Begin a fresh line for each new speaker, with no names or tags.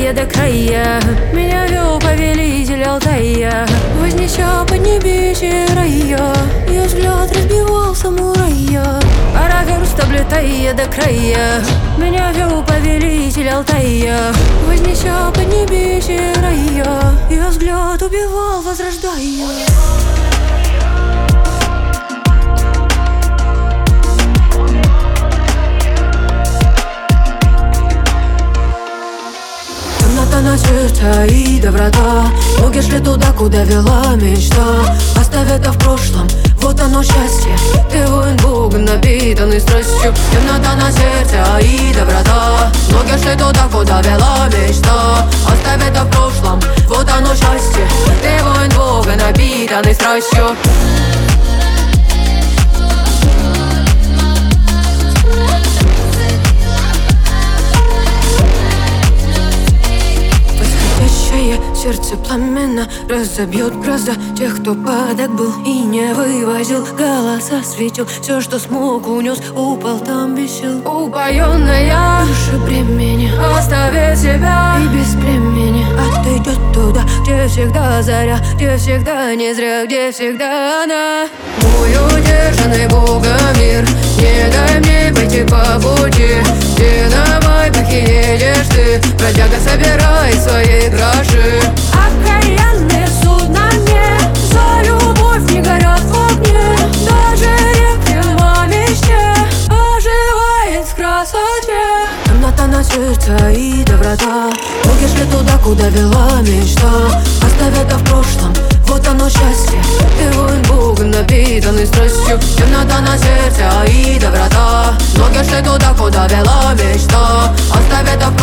края до края. Меня вел повелитель Алтая, вознеся поднебесье рая. Ее взгляд разбивал самурая, пара верст облетая до края. Меня вел повелитель Алтая, вознеся поднебесье рая. Ее взгляд убивал, возрождая. На сердце и доброта, ноги шли туда, куда вела мечта. Оставь это в прошлом, вот оно счастье. Ты воин Бога, напитанный страстью. Темнота на сердце и доброта, ноги шли туда, куда вела мечта. Оставь это в прошлом, вот оно счастье. Ты воин Бога, напитанный страстью. Сердце пламенно разобьет гроза тех, кто падок был и не вывозил. Голоса светил, все, что смог, унес, упал там без сил. Упоенная души бремени оставит себя и без племени отойдет туда, где всегда заря, где всегда не зря, где всегда она. Мой удержанный Богом мир, не дай мне пойти по пути, где на байбахе едешь ты, бродяга, собирай свои гроши.
Окаянный суд на мне, за любовь не горят в огне. Даже реклама мечте оживает в красоте.
Темнота на сердце и доброта, ноги шли туда, куда вела мечта. Оставь это в прошлом, вот оно счастье. Ты воин Бога, напитанный страстью. Темнота на сердце и доброта, ноги шли туда, куда вела мечта. Оставь это в